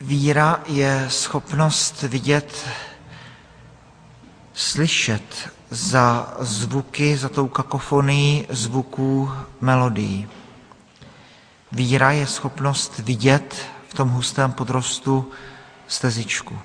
Víra je schopnost vidět, slyšet za zvuky, za tou kakofonií zvuků melodií. Víra je schopnost vidět v tom hustém podrostu stezičku.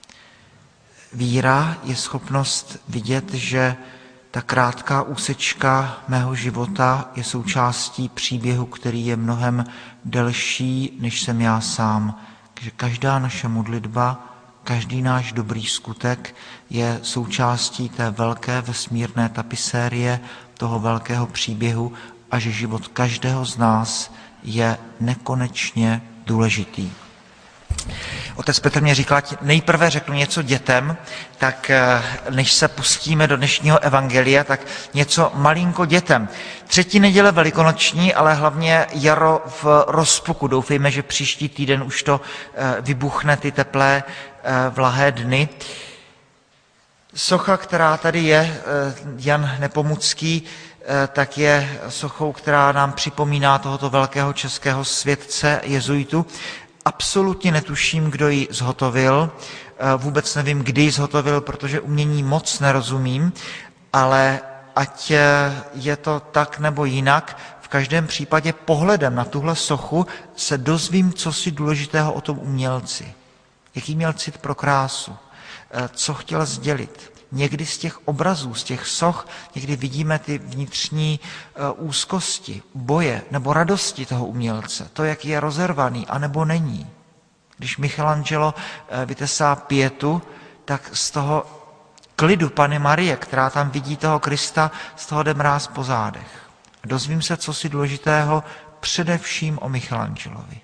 Víra je schopnost vidět, že ta krátká úsečka mého života je součástí příběhu, který je mnohem delší, než jsem já sám. Že každá naše modlitba, každý náš dobrý skutek je součástí té velké vesmírné tapisérie, toho velkého příběhu a že život každého z nás je nekonečně důležitý. Otec Petr mě říkal, ať nejprve řeknu něco dětem, tak než se pustíme do dnešního evangelia, tak něco malinko dětem. 3. neděle velikonoční, ale hlavně jaro v rozpuku. Doufejme, že příští týden už to vybuchne, ty teplé, vlahé dny. Socha, která tady je, Jan Nepomucký, tak je sochou, která nám připomíná tohoto velkého českého světce jezuitu. Absolutně netuším, kdo ji zhotovil, vůbec nevím, kdy ji zhotovil, protože umění moc nerozumím, ale ať je to tak nebo jinak, v každém případě pohledem na tuhle sochu se dozvím cosi důležitého o tom umělci. Jaký měl cit pro krásu, co chtěl sdělit. Někdy z těch obrazů, z těch soch, někdy vidíme ty vnitřní úzkosti, boje nebo radosti toho umělce. To, jak je rozervaný, anebo není. Když Michelangelo vytesá Pietu, tak z toho klidu Panny Marie, která tam vidí toho Krista, z toho jde mráz po zádech. Dozvím se cosi důležitého především o Michelangelovi.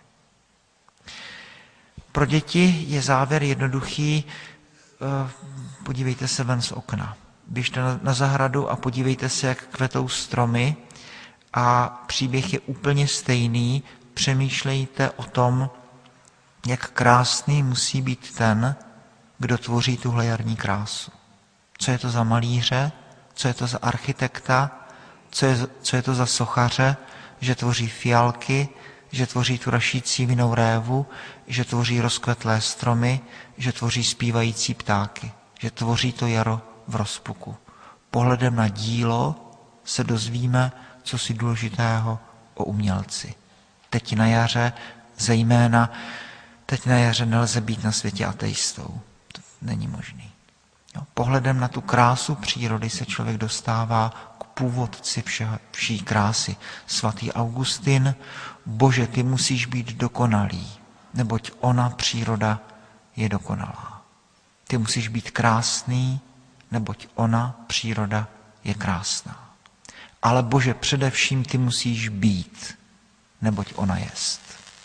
Pro děti je závěr jednoduchý. Podívejte se ven z okna. Běžte na zahradu a podívejte se, jak kvetou stromy a příběh je úplně stejný. Přemýšlejte o tom, jak krásný musí být ten, kdo tvoří tuhle jarní krásu. Co je to za malíře, co je to za architekta, co je to za sochaře, že tvoří fialky, že tvoří tu rašící vinnou révu, že tvoří rozkvetlé stromy, že tvoří zpívající ptáky, že tvoří to jaro v rozpuku. Pohledem na dílo se dozvíme cosi důležitého o umělci. Teď na jaře, zejména teď na jaře nelze být na světě ateistou. To není možný. Pohledem na tu krásu přírody se člověk dostává k původci vší krásy. Svatý Augustin: Bože, ty musíš být dokonalý, neboť ona, příroda, je dokonalá. Ty musíš být krásný, neboť ona, příroda, je krásná. Ale Bože, především ty musíš být, neboť ona jest.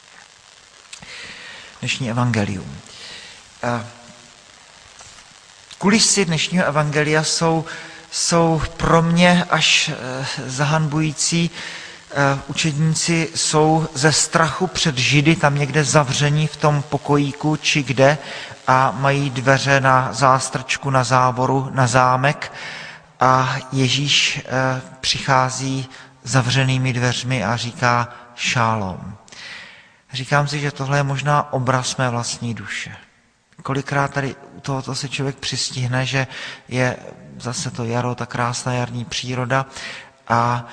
Dnešní evangelium. Kulisy dnešního evangelia jsou pro mě až zahanbující. Učedníci jsou ze strachu před Židy tam někde zavření v tom pokojíku či kde a mají dveře na zástrčku, na závoru, na zámek a Ježíš přichází zavřenými dveřmi a říká šálom. Říkám si, že tohle je možná obraz mé vlastní duše. Kolikrát tady u tohoto se člověk přistihne, že je zase to jaro, ta krásná jarní příroda a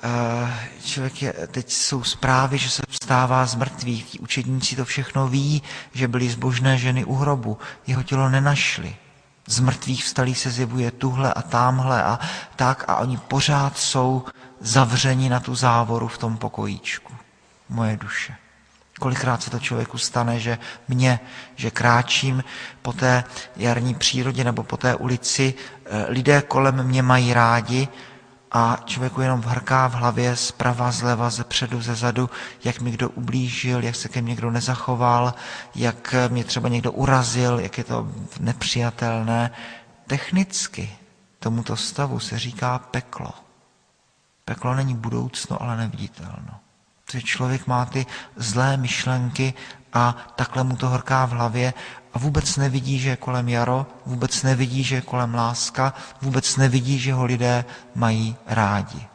teď jsou zprávy, že se vstává z mrtvých. Ti učedníci to všechno ví, že byly zbožné ženy u hrobu. Jeho tělo nenašli. Z mrtvých vstalí se zjevuje tuhle a támhle a tak a oni pořád jsou zavřeni na tu závoru v tom pokojíčku. Moje duše. Kolikrát se to člověku stane, že kráčím po té jarní přírodě nebo po té ulici, lidé kolem mě mají rádi a člověku jenom vhrká v hlavě zprava, zleva, zepředu, zezadu, jak mi kdo ublížil, jak se ke mně kdo nezachoval, jak mě třeba někdo urazil, jak je to nepřijatelné. Technicky tomuto stavu se říká peklo. Peklo není budoucno, ale neviditelno. Protože člověk má ty zlé myšlenky a takhle mu to horká v hlavě a vůbec nevidí, že je kolem jaro, vůbec nevidí, že je kolem láska, vůbec nevidí, že ho lidé mají rádi.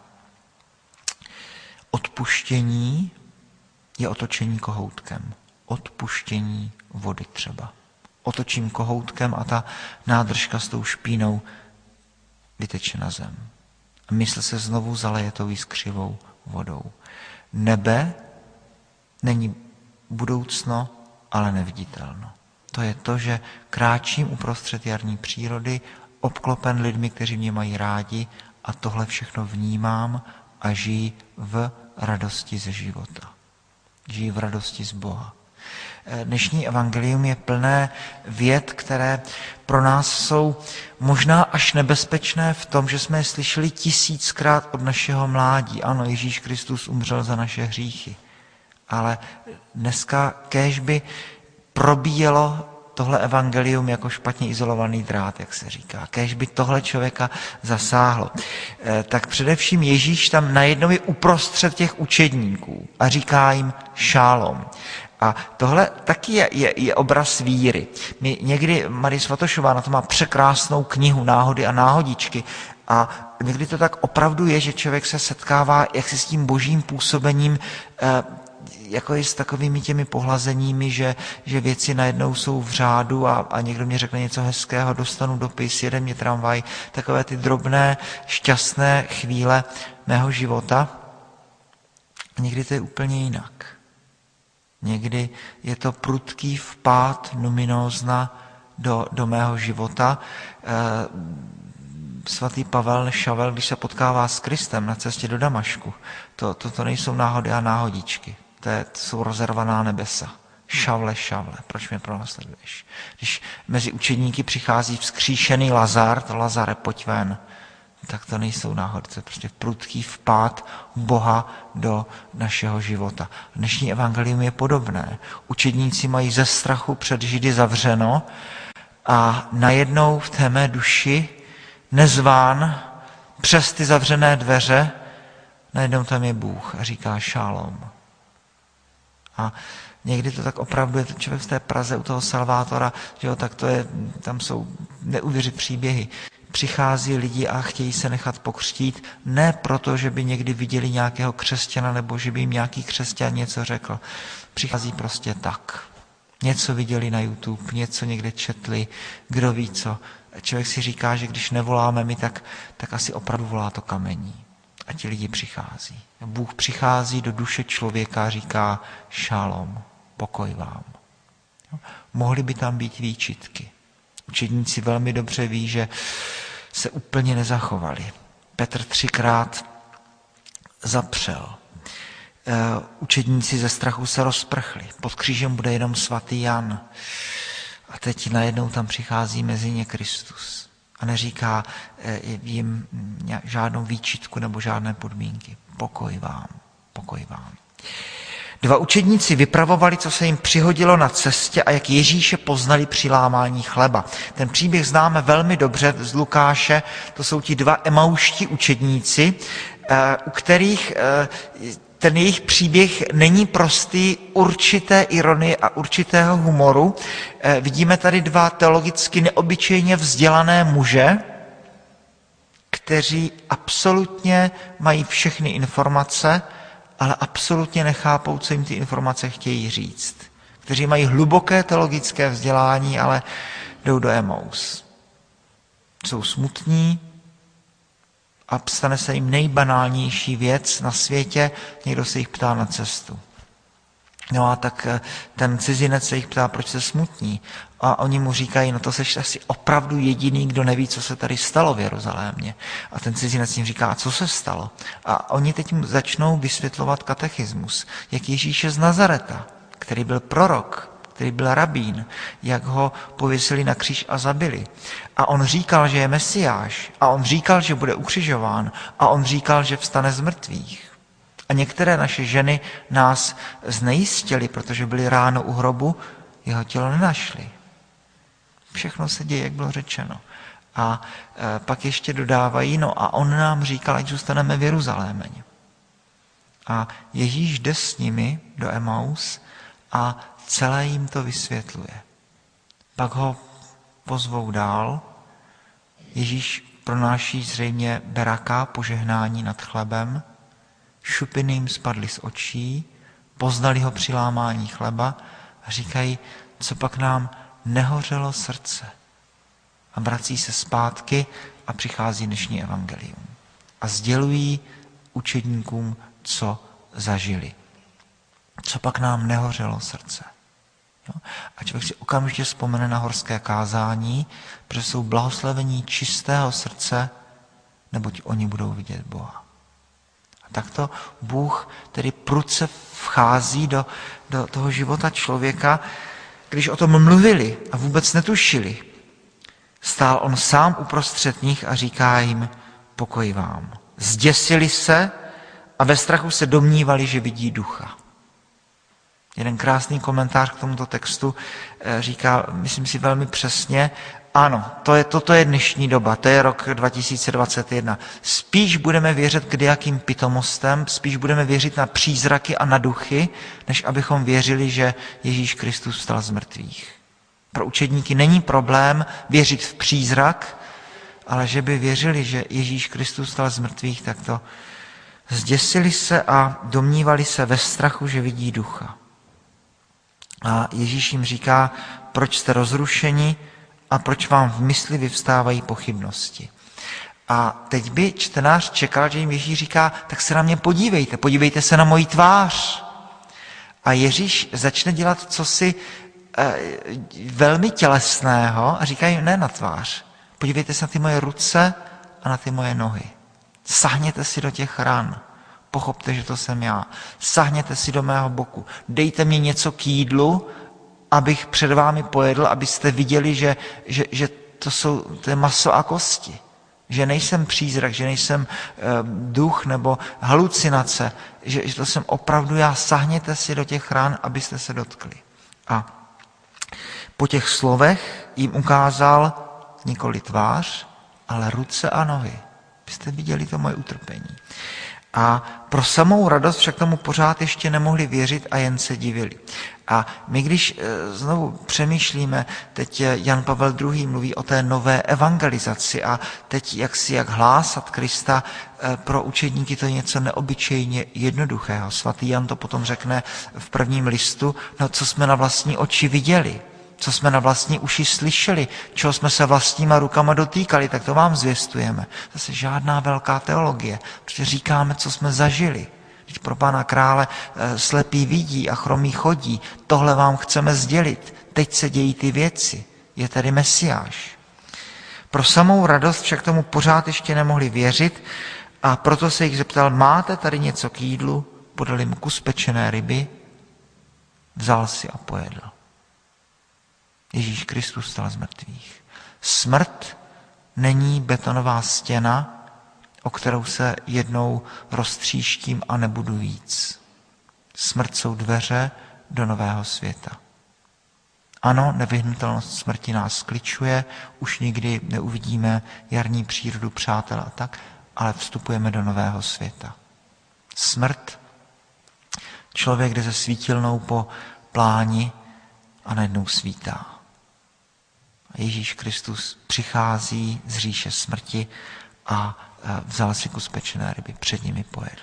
Odpuštění je otočení kohoutkem. Odpuštění vody třeba. Otočím kohoutkem a ta nádržka s tou špínou vyteče na zem. A mysl se znovu zaleje tou jiskřivou vodou. Nebe není budoucno, ale neviditelno. To je to, že kráčím uprostřed jarní přírody, obklopen lidmi, kteří mě mají rádi a tohle všechno vnímám a žijí v radosti ze života. Žijí v radosti z Boha. Dnešní evangelium je plné vět, které pro nás jsou možná až nebezpečné v tom, že jsme je slyšeli 1000krát od našeho mládí. Ano, Ježíš Kristus umřel za naše hříchy. Ale dneska kéž by probíjelo tohle evangelium jako špatně izolovaný drát, jak se říká. Kéž by tohle člověka zasáhlo. Tak především Ježíš tam najednou je uprostřed těch učedníků a říká jim šálom. A tohle taky je obraz víry. My někdy, Marie Svatošová na to má překrásnou knihu Náhody a náhodičky a někdy to tak opravdu je, že člověk se setkává jaksi s tím božím působením jako i s takovými těmi pohlazeními, že věci najednou jsou v řádu a někdo mě řekne něco hezkého, dostanu dopis, jede mě tramvaj, takové ty drobné, šťastné chvíle mého života. A někdy to je úplně jinak. Někdy je to prudký vpád numinózna do mého života. Svatý Pavel Šavel, když se potkává s Kristem na cestě do Damašku, to nejsou náhody a náhodičky. To jsou rozervaná nebesa. Šavle, proč mě pronásleduješ? Když mezi učedníky přichází vzkříšený Lazar, to Lazare, pojď ven, tak to nejsou náhody, to je prostě prudký vpád Boha do našeho života. Dnešní evangelium je podobné. Učedníci mají ze strachu před Židy zavřeno a najednou v té mé duši nezván přes ty zavřené dveře, najednou tam je Bůh a říká šálom. A někdy to tak opravdu je to člověk v té Praze u toho Salvátora, že jo, tak to je, tam jsou neuvěřit příběhy. Přichází lidi a chtějí se nechat pokřtít, ne proto, že by někdy viděli nějakého křesťana nebo že by jim nějaký křesťan něco řekl. Přichází prostě tak. Něco viděli na YouTube, něco někde četli, kdo ví co. Člověk si říká, že když nevoláme my, tak asi opravdu volá to kamení. A ti lidi přichází. Bůh přichází do duše člověka a říká šalom, pokoj vám. Mohly by tam být výčitky. Učedníci velmi dobře ví, že se úplně nezachovali. Petr 3krát zapřel. Učedníci ze strachu se rozprchli. Pod křížem bude jenom svatý Jan. A teď najednou tam přichází mezi ně Kristus. A neříká jim žádnou výčitku nebo žádné podmínky. Pokoj vám, pokoj vám. 2 učedníci vypravovali, co se jim přihodilo na cestě a jak Ježíše poznali při lámání chleba. Ten příběh známe velmi dobře z Lukáše. To jsou ti 2 emauští učedníci, u kterých ten jejich příběh není prostý určité ironie a určitého humoru. Vidíme tady 2 teologicky neobyčejně vzdělané muže, kteří absolutně mají všechny informace, ale absolutně nechápou, co jim ty informace chtějí říct. Kteří mají hluboké teologické vzdělání, ale jdou do Emaus. Jsou smutní a stane se jim nejbanálnější věc na světě, někdo se jich ptá na cestu. No a tak ten cizinec se jich ptá, proč se smutní. A oni mu říkají, no to seš asi opravdu jediný, kdo neví, co se tady stalo v Jeruzalémě. A ten cizinec jim říká, a co se stalo? A oni teď mu začnou vysvětlovat katechismus, jak Ježíše z Nazareta, který byl prorok, který byl rabín, jak ho pověsili na kříž a zabili. A on říkal, že je Mesiáš. A on říkal, že bude ukřižován. A on říkal, že vstane z mrtvých. A některé naše ženy nás znejistily, protože byly ráno u hrobu, jeho tělo nenašli. Všechno se děje, jak bylo řečeno. A pak ještě dodávají, no a on nám říkal, ať zůstaneme v Jeruzalémě. A Ježíš jde s nimi do Emaus a celé jim to vysvětluje. Pak ho pozvou dál. Ježíš pronáší zřejmě beraka, požehnání nad chlebem. Šupiny jim spadly z očí, poznali ho při lámání chleba a říkají, co pak nám nehořelo srdce. A vrací se zpátky a přichází dnešní evangelium. A sdělují učedníkům, co zažili. Co pak nám nehořelo srdce. Jo? A člověk si okamžitě vzpomene na horské kázání, protože jsou blahoslavení čistého srdce, neboť oni budou vidět Boha. A takto Bůh tedy prudce vchází do toho života člověka, když o tom mluvili a vůbec netušili. Stál on sám uprostřed nich a říká jim, pokoj vám. Zděsili se a ve strachu se domnívali, že vidí ducha. Jeden krásný komentář k tomuto textu říká, myslím si velmi přesně, ano, toto je dnešní doba, to je rok 2021. Spíš budeme věřit k jakým pitomostem, spíš budeme věřit na přízraky a na duchy, než abychom věřili, že Ježíš Kristus vstal z mrtvých. Pro učedníky není problém věřit v přízrak, ale že by věřili, že Ježíš Kristus vstal z mrtvých, tak to zděsili se a domnívali se ve strachu, že vidí ducha. A Ježíš jim říká, proč jste rozrušeni a proč vám v mysli vyvstávají pochybnosti. A teď by čtenář čekal, že jim Ježíš říká, tak se na mě podívejte se na moji tvář. A Ježíš začne dělat cosi velmi tělesného a říká jim, ne na tvář, podívejte se na ty moje ruce a na ty moje nohy. Sahněte si do těch ran. Pochopte, že to jsem já. Sahněte si do mého boku. Dejte mi něco k jídlu, abych před vámi pojedl, abyste viděli, že to je maso a kosti. Že nejsem přízrak, že nejsem duch nebo halucinace, že to jsem opravdu já. Sahněte si do těch ran, abyste se dotkli. A po těch slovech jim ukázal nikoli tvář, ale ruce a nohy. Abyste viděli to moje utrpení. A pro samou radost však tomu pořád ještě nemohli věřit a jen se divili. A my, když znovu přemýšlíme, teď Jan Pavel II. Mluví o té nové evangelizaci a teď jak hlásat Krista, pro učedníky to je něco neobyčejně jednoduchého. Svatý Jan to potom řekne v prvním listu, no co jsme na vlastní oči viděli, co jsme na vlastní uši slyšeli, čeho jsme se vlastníma rukama dotýkali, tak to vám zvěstujeme. Zase žádná velká teologie, protože říkáme, co jsme zažili. Když pro Pána krále slepý vidí a chromý chodí, tohle vám chceme sdělit. Teď se dějí ty věci. Je tady Mesiáš. Pro samou radost však tomu pořád ještě nemohli věřit a proto se jich zeptal, máte tady něco k jídlu? Podali mu kus pečené ryby, vzal si a pojedl. Ježíš Kristus vstal z mrtvých. Smrt není betonová stěna, o kterou se jednou roztříštím a nebudu víc. Smrt jsou dveře do nového světa. Ano, nevyhnutelnost smrti nás skličuje, už nikdy neuvidíme jarní přírodu, přátel a tak, ale vstupujeme do nového světa. Smrt, člověk jde se svítilnou po pláni a najednou svítá. A Ježíš Kristus přichází z říše smrti a vzal si kus pečené ryby, před nimi pojedl.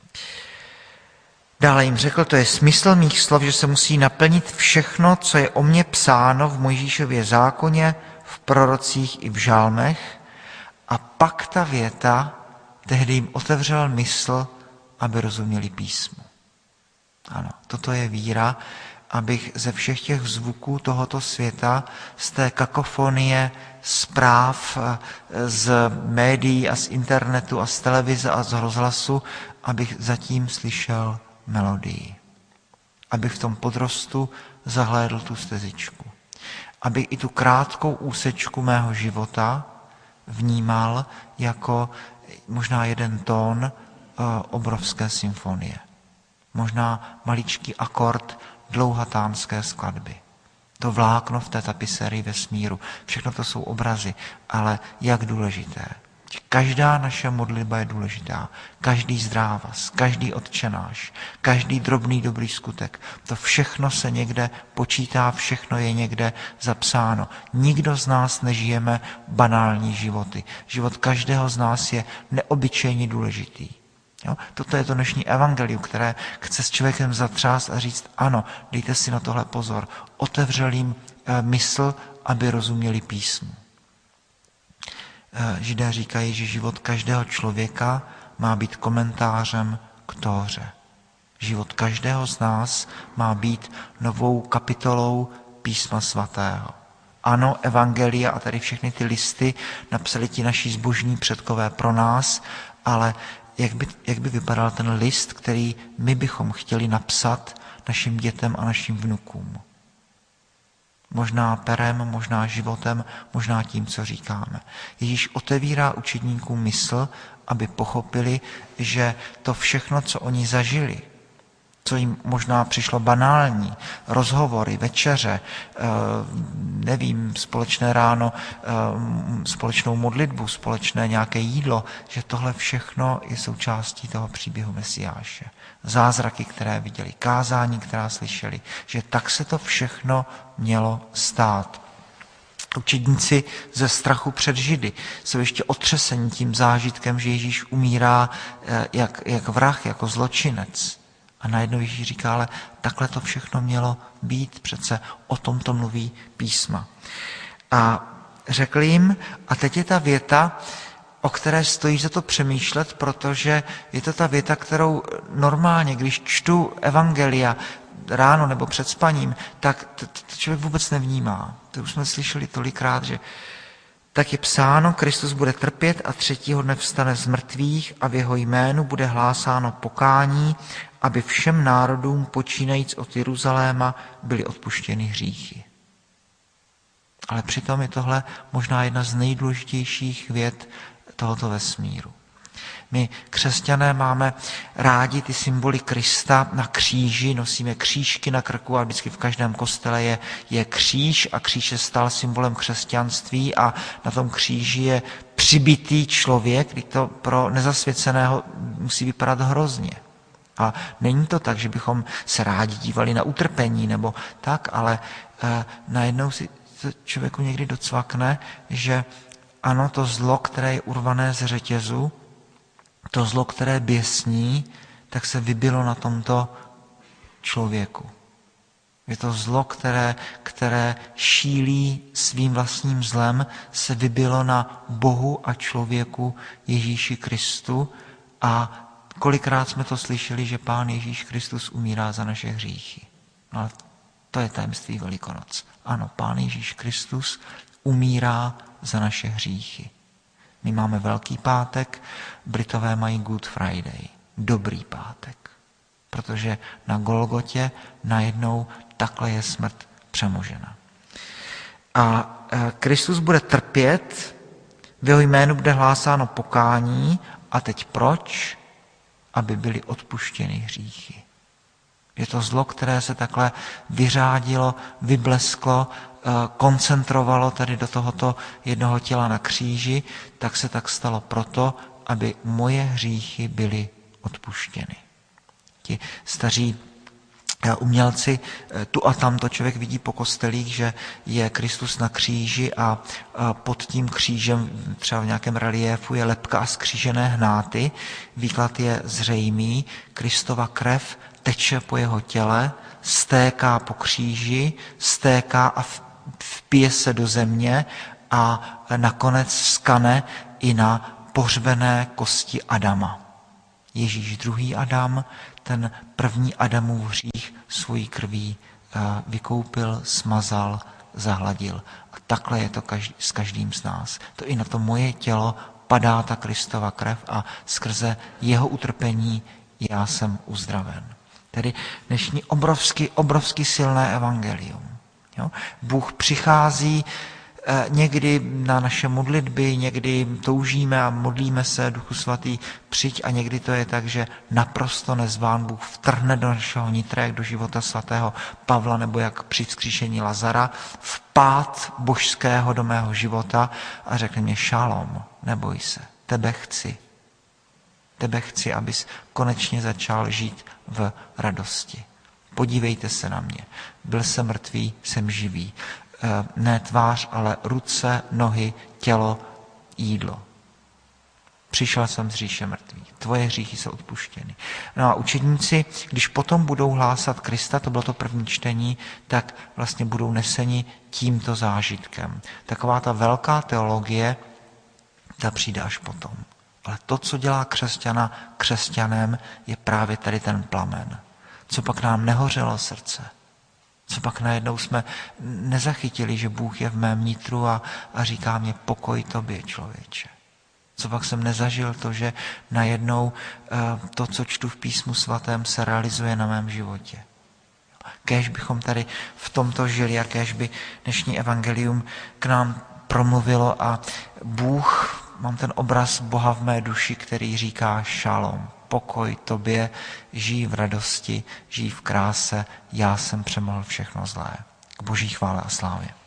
Dále jim řekl, to je smysl mých slov, že se musí naplnit všechno, co je o mně psáno v Mojžíšově zákoně, v prorocích i v žálmech. A pak ta věta tehdy jim otevřel mysl, aby rozuměli písmu. Ano, toto je víra, abych ze všech těch zvuků tohoto světa, z té kakofonie zpráv z médií a z internetu a z televize a z rozhlasu, abych zatím slyšel melodii. Abych v tom podrostu zahlédl tu stezičku. Abych i tu krátkou úsečku mého života vnímal jako možná jeden tón obrovské symfonie. Možná maličký akord dlouhatánské skladby. To vlákno v té tapiserii vesmíru. Všechno to jsou obrazy, ale jak důležité. Každá naše modlitba je důležitá. Každý zdrávaz, každý otčenáš, každý drobný dobrý skutek. To všechno se někde počítá, všechno je někde zapsáno. Nikdo z nás nežijeme banální životy. Život každého z nás je neobyčejně důležitý. Jo? Toto je to dnešní evangelium, které chce s člověkem zatřást a říct, ano, dejte si na tohle pozor. Otevřel jim mysl, aby rozuměli písmu. Židé říkají, že život každého člověka má být komentářem k Tóře. Život každého z nás má být novou kapitolou písma svatého. Ano, evangelia a tady všechny ty listy napsali ti naši zbožní předkové pro nás, ale jak by vypadal ten list, který my bychom chtěli napsat našim dětem a našim vnukům? Možná perem, možná životem, možná tím, co říkáme. Ježíš otevírá učedníkům mysl, aby pochopili, že to všechno, co oni zažili, co jim možná přišlo banální, rozhovory, večeře, nevím, společné ráno, společnou modlitbu, společné nějaké jídlo, že tohle všechno je součástí toho příběhu Mesiáše. Zázraky, které viděli, kázání, která slyšeli, že tak se to všechno mělo stát. Učedníci ze strachu před Židy jsou ještě otřeseni tím zážitkem, že Ježíš umírá jak vrah, jako zločinec. A najednou Ježíš říká, ale takhle to všechno mělo být, přece o tom to mluví písma. A řekl jim, a teď je ta věta, o které stojí za to přemýšlet, protože je to ta věta, kterou normálně, když čtu evangelia ráno nebo před spaním, tak to člověk vůbec nevnímá. To už jsme slyšeli tolikrát, že tak je psáno, Kristus bude trpět a 3. dne vstane z mrtvých a v jeho jménu bude hlásáno pokání, aby všem národům, počínajíc od Jeruzaléma, byly odpuštěny hříchy. Ale přitom je tohle možná jedna z nejdůležitějších vět tohoto vesmíru. My, křesťané, máme rádi ty symboly Krista na kříži, nosíme křížky na krku a vždycky v každém kostele je kříž a kříž se stal symbolem křesťanství a na tom kříži je přibitý člověk, kdy to pro nezasvěceného musí vypadat hrozně. A není to tak, že bychom se rádi dívali na utrpení nebo tak, ale najednou si to člověku někdy docvakne, že ano, to zlo, které je urvané z řetězu, to zlo, které běsní, tak se vybilo na tomto člověku. Je to zlo, které šílí svým vlastním zlem, se vybilo na Bohu a člověku Ježíši Kristu a kolikrát jsme to slyšeli, že Pán Ježíš Kristus umírá za naše hříchy. No, ale to je tajemství Velikonoc. Ano, Pán Ježíš Kristus umírá za naše hříchy. My máme Velký pátek, Britové mají Good Friday, dobrý pátek. Protože na Golgotě najednou takhle je smrt přemožena. A Kristus bude trpět, v jeho jménu bude hlásáno pokání a teď proč? Aby byly odpuštěny hříchy. Je to zlo, které se takhle vyřádilo, vyblesklo, koncentrovalo tady do tohoto jednoho těla na kříži, tak se tak stalo proto, aby moje hříchy byly odpuštěny. Ti staří umělci, tu a tam to člověk vidí po kostelích, že je Kristus na kříži a pod tím křížem, třeba v nějakém reliéfu, je lebka a skřížené hnáty. Výklad je zřejmý. Kristova krev teče po jeho těle, stéká po kříži, stéká a vpije se do země a nakonec skane i na pohřbené kosti Adama. Ježíš druhý Adam, ten první Adamův hřích svojí krví vykoupil, smazal, zahladil. A takhle je to s každým z nás. To i na to moje tělo padá ta Kristova krev a skrze jeho utrpení já jsem uzdraven. Tedy dnešní obrovsky silné evangelium. Jo? Bůh přichází někdy na naše modlitby, někdy toužíme a modlíme se, Duchu svatý, přijď, a někdy to je tak, že naprosto nezván Bůh vtrhne do našeho nitra, jak do života svatého Pavla, nebo jak při vzkříšení Lazara, vpád božského do mého života a řekne mě: šalom, neboj se, tebe chci. Tebe chci, abys konečně začal žít v radosti. Podívejte se na mě. Byl jsem mrtvý, jsem živý. Ne tvář, ale ruce, nohy, tělo, jídlo. Přišel jsem z říše mrtvých. Tvoje hříchy jsou odpuštěny. No a učedníci, když potom budou hlásat Krista, to bylo to první čtení, tak vlastně budou neseni tímto zážitkem. Taková ta velká teologie, ta přijde až potom. Ale to, co dělá křesťana křesťanem, je právě tady ten plamen. Co pak nám nehořelo srdce? Co pak najednou jsme nezachytili, že Bůh je v mém nitru a říká mě pokoj tobě, člověče. Co pak jsem nezažil to, že najednou to, co čtu v Písmu svatém, se realizuje na mém životě. Kéž bychom tady v tomto žili a kéž by dnešní evangelium k nám promluvilo a Bůh, mám ten obraz Boha v mé duši, který říká šalom, pokoj tobě, žij v radosti, žij v kráse, já jsem přemohl všechno zlé. K Boží chvále a slávě.